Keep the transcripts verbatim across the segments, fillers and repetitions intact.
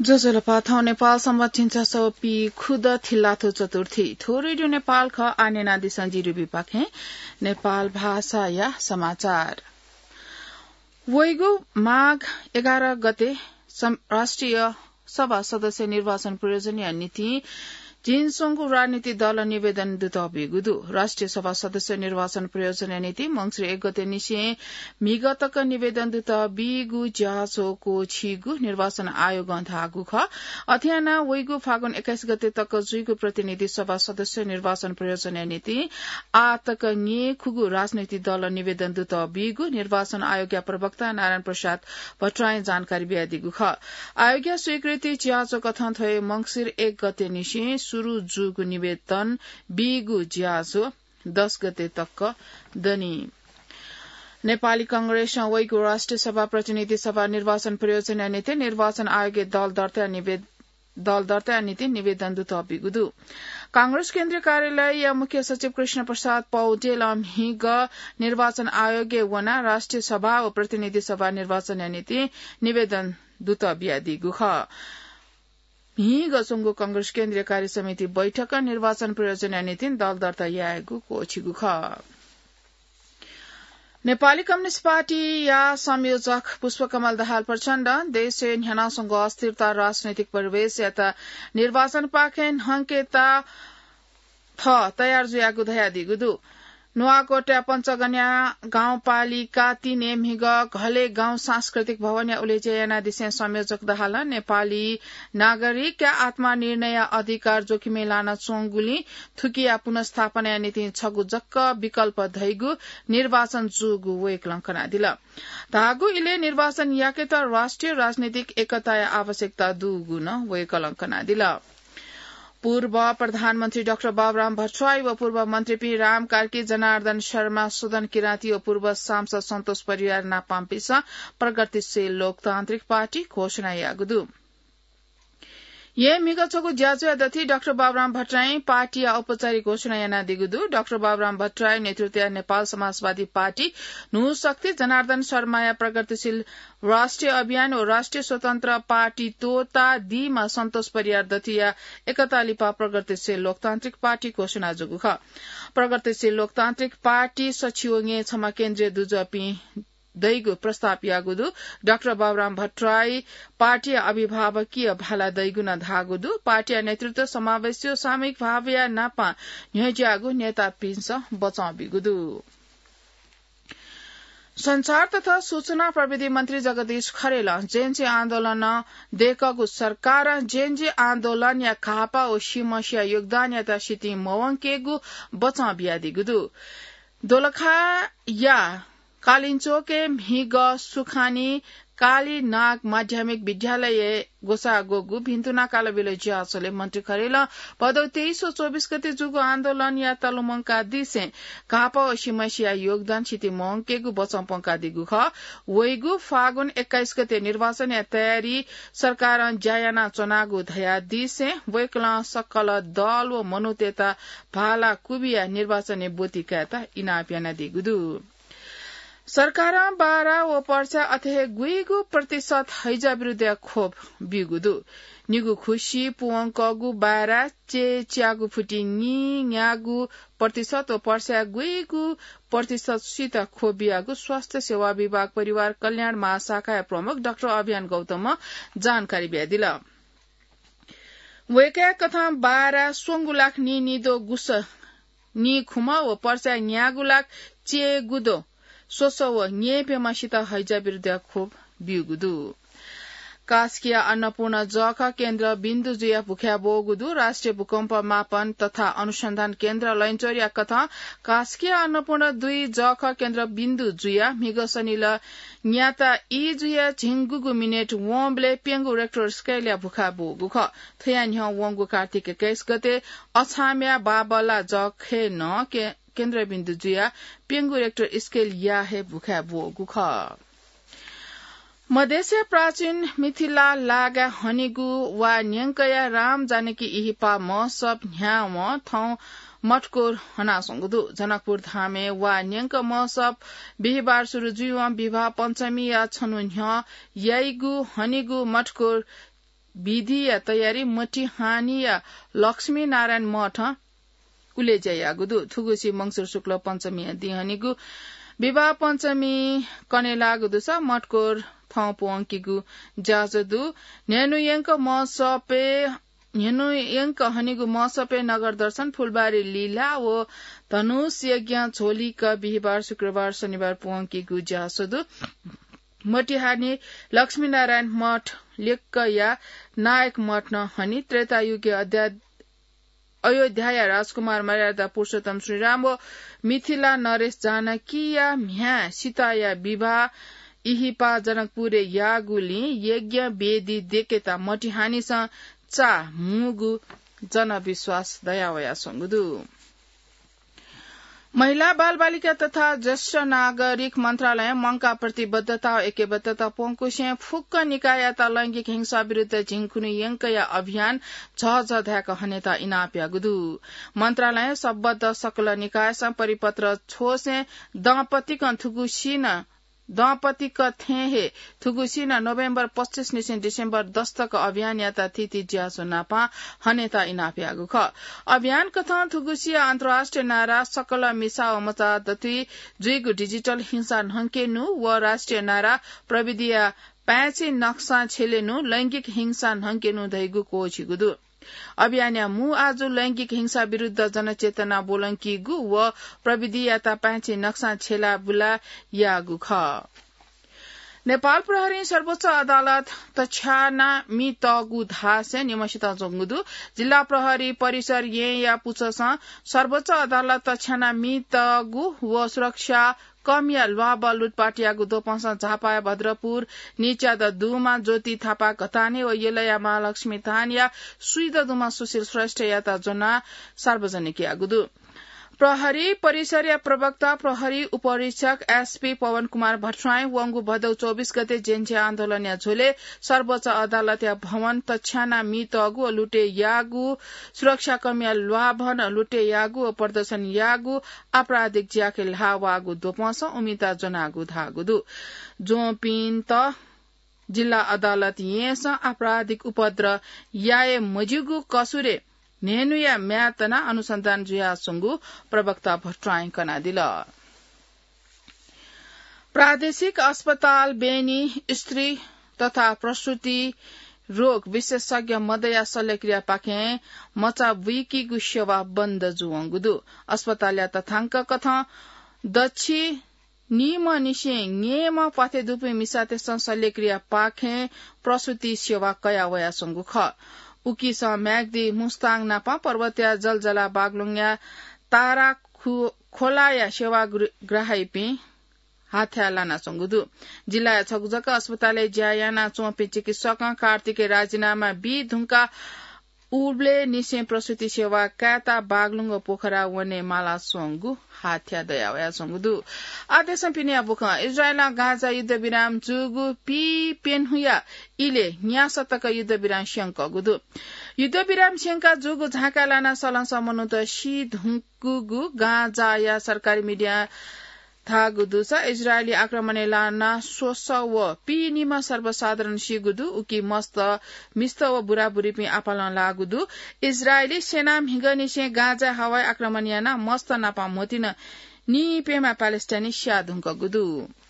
जोजोलपाथौ नेपाल सम्बन्धिन्छ सौपी खुद थिल्लाथो चतुर्थी थो रेडियो नेपाल ख आनेना दिसंजी रुबी पाखे नेपाल भाषा या समाचार वैगु माघ एघार गते राष्ट्रिय सभा सदस्य निर्वाचन प्रयोजनीय नीति जिनसोंगु राजनीतिक दल निवेदन दुत बिगुदु राष्ट्रिय सभा सदस्य निर्वाचन प्रयोजन नीति मंगसिर एक गते निशे मिगतक निवेदन दुत बिगु ज्यासोको छिगु निर्वाचन आयोग धागु ख अथियाना वैगु फागुन एक्काइस गते तक जुइगु प्रतिनिधि सभा सदस्य निर्वाचन प्रयोजन नीति आतक nye खुगु राजनीतिक दल निवेदन दुत बिगु निर्वाचन आयोग प्रवक्ता नारायण प्रसाद भट्टराई जानकारी बियादिगु ख आयोग स्वीकृति ज्यासो कथन थए मंगसिर एक गते निशे सुरु जुगु निवेदन बिगु ज्याजो दस गते तक दनी नेपाली कांग्रेस वैगु राष्ट्रिय सभा प्रतिनिधि सभा निर्वाचन प्रयोजन नीति निर्वाचन आयोग दल दर्ता निवेदन दल दर्ता नीति निवेदन दुत बिगुदु कांग्रेस केन्द्रीय कार्यालय या मुख्य सचिव कृष्ण प्रसाद पौडेल हिग निर्वाचन आयोग वना राष्ट्रिय सभा व प्रतिनिधि सभा निर्वाचन नीति निवेदन दुत बियादिगु ख हिग सुंगु कांग्रेस केन्द्रीय कार्य समिति बैठक निर्वाचन प्रयोजन नीति दल दर्ता यागु कोछिगु ख नेपाली कम्युनिस्ट पार्टी या संयोजक पुष्पकमल दाहाल प्रचण्ड देश न्यानासँग अस्थिरता राजनैतिक परिवेश यता निर्वाचन पाखेन हंकेता थ तयार जुयागु धया दिगुदु नुवाकोट पञ्चगन्या गाउँपालिका तीन एमहिग घले गाउँ सांस्कृतिक भवन या उलेजयाना दिशा संयोजक दाहाल नेपाली नागरिक आत्मा निर्णय अधिकार जोखिमे लान चोंगुली थुकिया पुनस्थापना नीति छगु जक्क विकल्प धैगु निर्वाचन जुगु वेकलंकना दिल धागु इले निर्वाचन याकेत राष्ट्रिय राजनीतिक एकता आवश्यकता दुगु न वेकलंकना दिल पूर्व प्रधानमन्त्री डाक्टर बाबुराम भट्टराई व पूर्व मन्त्री पी राम कार्की जनार्दन शर्मा सुदन किराती व पूर्व सांसद सन्तोष परियार नापाम्पिस प्रगतिशील लोकतान्त्रिक पार्टी घोषणा यागुदु ये मिगचोको ज्याजो दथि डाक्टर बाबुराम भट्टराई पार्टी औपचारिक घोषणा याना दिगुदु डाक्टर बाबुराम भट्टराई नेतृत्व नेपाल समाजवादी पार्टी नु शक्ति जनार्दन शर्मा प्रगतिशील राष्ट्रिय अभियान और राष्ट्रिय स्वतन्त्र पार्टी तोता दीमा सन्तोष परियार दथिया एकता लिपा प्रगतिशील लोकतान्त्रिक पार्टी घोषणा जुगु ख प्रगतिशील लोकतान्त्रिक पार्टी सचिवङे क्षमा केन्द्रीय दुजपी दैगु प्रस्ताव यागुदु डाक्टर बाबुराम भट्टराई पार्टी अभिभावकीय भाला दैगुना धागुदु पार्टी नेतृत्व समावेशियो सामूहिक भावया नापा न्यज्यागु नेता पिंस बचाउ बिगुदु संचार तथा सूचना प्रविधि मंत्री जगदीश खरेल जेएनजी आन्दोलन देखगु सरकार जेएनजी आन्दोलन या खापा ओ शिमसिया योगदान या शिति मवंकेगु बचाउ बियादिगुदु दोलखा या कालिन्चोके मिग सुखानी काली नाग माध्यमिक विद्यालय गोसा गोगु भिन्तुना कालबिले ज्यासोले मन्त्री खरेल पदौ तेइस चौबीस गते जुगु आन्दोलन या तलुमंका दिसे कापा शिमसिया योगदान छिति मंकेगु बचम्पंका दिगु ख वैगु फागुन एक्काइस गते निर्वाचन या तयारी सरकार ज्यायाना चुनागु धया दिसे वैकला सकल दल व मनुतेता भाला कुबिया निर्वाचन बोतिकाता इनाप्याना दिगुदु सरकार बाह्र व पर्चा अथे गुइगु प्रतिशत हैजा विरुद्ध खोप बिगुदु निगु खुशी पुवंकगु बाह्र चे च्यागु फुटी नि न्यागु प्रतिशत व पर्चा गुइगु प्रतिशत सित खोप बियागु स्वास्थ्य सेवा विभाग परिवार कल्याण महाशाखा प्रमुख डाक्टर अभियान गौतम जानकारी बियादिल वेका कथा बाह्र सोंगु लाख नि निदो गुस नि खुमा व पर्चा न्यागु लाख चे गुदो सोसो व न्येपेमासित हैजा विरुद्ध खोप बिगुदु कास्किया अन्नपूर्ण जख केन्द्र बिन्दु जुया भुख्या बोगुदु राष्ट्रिय भूकम्प मापन तथा अनुसन्धान केन्द्र लैनचोरिया कथा कास्किया अन्नपूर्ण दुई जख केन्द्र बिन्दु जुया मिगसनिल न्याता ई जुया झिंगुगु मिनेट वोम्बले पेंगु रेक्टर स्केलिया भुखा बोगु ख थया न्ह वंगु कार्तिक एक्काइस गते अछाम्या बाबला जखे न के केन्द्र बिन्दु जुया पेंगु रेक्टर स्केल या हे भुखा बोगु ख मधेसिया प्राचीन मिथिला लागा हनिगु वा न्यंकया राम जानकी इहिपा म सब न्याम थौ मटकोर हनासंगुदु जनकपुर धामे वा न्यंक म सब बिहिबार सुरु जुवा विवाह पंचमी या छनु न्ह याइगु हनिगु मटकोर विधि या तयारी मटी हानी या लक्ष्मी नारायण मठ उले जयागुदु थुगुसी मंगसुर शुक्ल पंचमी दिहनिगु विवाह पंचमी कनेलागुदु स मटकोर थौपो अंकिगु जाजदु नेनुयंक मसपे नेनुयंक हनिगु मसपे नगर दर्शन फुलबारी लीला ओ धनुष यज्ञ झोली क बिहिबार शुक्रबार शनिबार पोंकिगु जासदु मटिहानी लक्ष्मी नारायण मठ लेक्क या नायक मठ न हनी त्रेतायुग अयोध्या राजकुमार मर्यादा पुरुषोत्तम श्रीराम व मिथिला नरेश जानकी या म्या सीता या विवाह इहिपा जनकपुरे यागुली यज्ञ वेदी देकेता मटिहानी स चा मुगु जनविश्वास दयावया संगुदु महिला बाल बालिका तथा ज्येष्ठ नागरिक मन्त्रालय मंका प्रतिबद्धता एकबद्धता पोंकुशे फुक्क निकायता लैंगिक हिंसा विरूद्ध झिंकुनु यंकया अभियान झझध्याक हनेता इनाप्या गुदु मन्त्रालय सबद्ध सकल निकाय परिपत्र छोसे दंपति थुगुसिन दंपति थे थुगुसिन नोभेम्बर पच्चीस निसे डिसेम्बर दस तक अभियान याता थिति ज्यासो नापा हनेता इनाप्यागु ख अभियान कथा थुगुसिया अन्तर्राष्ट्रिय नारा सकल मिसा मचा दति जुइगु डिजिटल हिंसा नहंकेनु व राष्ट्रिय नारा प्रविधिया पैचे नक्सा छेलेनु लैंगिक हिंसा नहंकेनु दैगु कोचिगुदु अभियान मु आज लैंगिक हिंसा विरूद्ध जनचेतना बोलंकी गु व प्रविधि याता पैचे नक्सा छेला बुला यागु ख नेपाल प्रहरी सर्वोच्च अदालत तछाना मी तगु धासे निमसिता जोंगुदु जिल्ला प्रहरी परिसर ये या पुछस सर्वोच्च अदालत तछाना मी तगु व सुरक्षा कमिया लुवा लुटपाटियागु दोपंस झापा भद्रपुर नीचा द दुमा ज्योति थापा घताने व येलया महालक्ष्मी थानिया सुइद दुमा सुशील श्रेष्ठ याता जना सार्वजनिक यागुदु प्रहरी परिसर या प्रवक्ता प्रहरी उपरीक्षक एसपी पवन कुमार भट्टराई वंगु भदौ चौबीस गते जेन्चे आन्दोलन या झोले सर्वोच्च अदालत या भवन तछाना मी तगु लुटे यागु सुरक्षा कमिया लुवाभन लुटे यागु प्रदर्शन यागु आपराधिक ज्याके लावागु दोपस उमिता जनागु धागुदु जो पिन त जिल्ला अदालत येस आपराधिक उपद्र याए मजिगु कसुरे नेनुया म्यातना अनुसन्धान जुया सुंगु प्रवक्ता भट्टराई कना दिल प्रादेशिक अस्पताल बेनी स्त्री तथा प्रसूति रोग विशेषज्ञ मदया शल्यक्रिया पाखे मचा विकी गुसेवा बन्द जुवंगुदु अस्पताल तथांक कथा दक्षि निम निशे नेम पाथे दुपे मिसाते शल्यक्रिया पाखे प्रसूति सेवा कया वया सुंगु ख उकी स म्याग्दी मुस्ताङ नापा पर्वतीय जलजला बागलुङया तारा खोलाया सेवा ग्राहाइपी हाथ्या लाना संगुदु जिल्ला छगुजक अस्पताल ज्यायाना चोपे चिकित्सक कार्तिके राजीनामा बी धुंका उब्ले निसे प्रसूति सेवा काता बागलुङ पोखरा वने माला सोंगु हाथ्या दयावया संगुदु आदेश पिनिया बुख इजरायल गाजा युद्ध विराम जुगु पी पेनहुया इले न्यासतक युद्ध विराम शंक गुदु युद्ध विराम शंका जुगु झाका लाना सलन समनुत शी धुंकुगु गाजा या सरकारी मीडिया थागुदु स इजरायली आक्रमण लाना सोस व पीनिमा सर्वसाधारण सिगुदु उकी मस्त मिस्त व बुराबुरी पि आपालन लागुदु इजरायली सेना हिगनिसे गाजा हवाई आक्रमण याना मस्त नापा मोतिन निपेमा प्यालेस्टाइनी स्याधुंक गुदु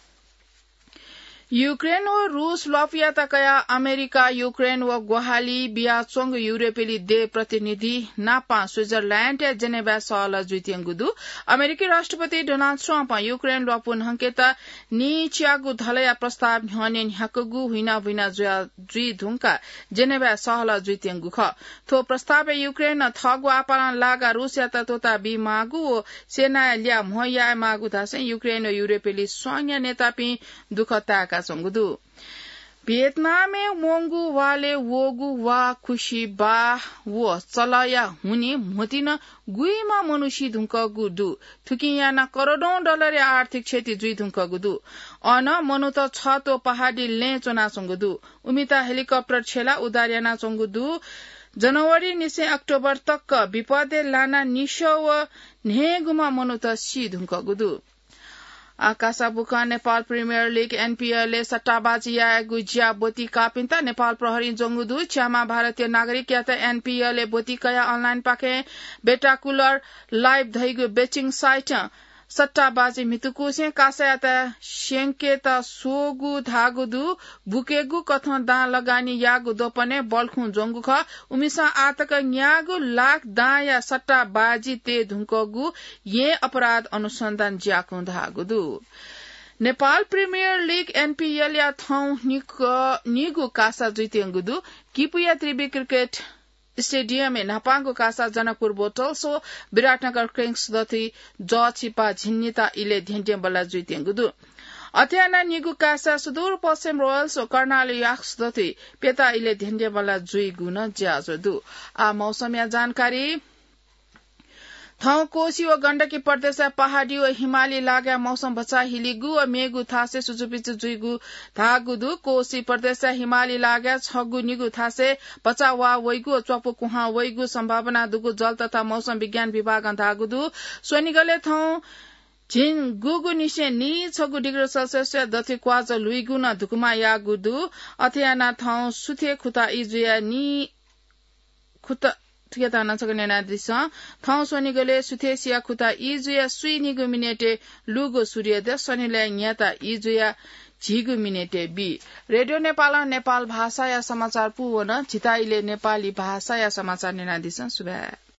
युक्रेन व रूस लफियाता कया अमेरिका युक्रेन व गोहाली बियाचोंग यूरोपेली दे प्रतिनिधि नापा स्विट्जरलैंड या जेनेवा सहल जुइतियंगुदु अमेरिकी राष्ट्रपति डोनाल्ड ट्रम्प युक्रेन लपुन हंकेता नीचियागु धलया प्रस्ताव हने ह्याकगु हुइना हुइना जुइ धुंका जेनेवा सहल जुइतियंगु ख थो प्रस्ताव युक्रेन थगु आपालन लागा रूस याता तोता बि मागु व सेना ल्या मोया मागु धासे युक्रेन व यूरोपेली स्वांग्य नेतापि दुखताका संगुदु भियतनामे मोंगु वाले वोगु वा खुशी बा वो चलाया हुने मोतिन गुइमा मनुष्य धुंक गुदु थुकियाना करोडौं डलर आर्थिक क्षति जुइ धुंक गुदु अन मनु त छतो पहाडी ले चोना संगुदु उमिता हेलिकप्टर छेला उदारियाना संगुदु जनवरी निसे अक्टोबर तक विपदे लाना निशो व नेगुमा मनु त सी धुंक गुदु आकाशा बुका नेपाल प्रिमियर लीग एनपीएल सट्टाबाजी या गुजिया बोती कापिन्ता नेपाल प्रहरी जोंगुदु च्यामा भारतीय नागरिक या त एनपीएल बोती कया अनलाइन पाके बेटा कुलर लाइभ धैगु बेचिङ साइट सट्टाबाजी मितुकुसे कासयाता शेंकेता सोगु धागुदु बुकेगु कथन दा लगानी यागु दोपने बल्खु जोंगु ख उमिसा आतक न्यागु लाख दा या सट्टाबाजी ते धुंकगु ये अपराध अनुसन्धान ज्याकु धागुदु नेपाल प्रिमियर लीग एनपीएल या थौ निगु कासा जुइतेंगुदु किपुया त्रिबी क्रिकेट स्टेडियम में नापांगो कासा जनकपुर बोटल सो विराटनगर क्रिंग्स दथी ज छिपा झिन्निता इले धेन्टे बल्ला जुइतेंगुदु अथ्याना निगु कासा सुदूर पश्चिम रोयल्स ओ कर्णाली याक्स दथी पेता इले धेन्टे बल्ला जुइ गुन ज्याजदु आ मौसम या जानकारी थौ कोशी व गण्डकी प्रदेश पहाड़ी व हिमाली लाग्या मौसम बचा हिलिगु व मेगु थासे सुजुपिच जुइगु धागुदु कोशी प्रदेश हिमाली लाग्या छगु निगु थासे बचा वा वैगु चपु कुहा वैगु सम्भावना दुगु जल तथा मौसम विज्ञान विभाग धागुदु सोनिगले थौ झिन गुगु निसे नि छगु डिग्री सेल्सियस दथि क्वाज लुइगु न धुकुमा यागुदु अथयाना थौ सुथे खुता इजुया नि खुता थिएता नसकने नादिस थौ सोनिगले सुथेसिया खुता इजुया सुई निगु मिनेटे लुगो सूर्य द सोनिले न्याता इजुया झिगु मिनेटे बी रेडियो नेपाल नेपाल भाषा या समाचार पुवन चिताइले नेपाली भाषा या समाचार नेनादिस सुबह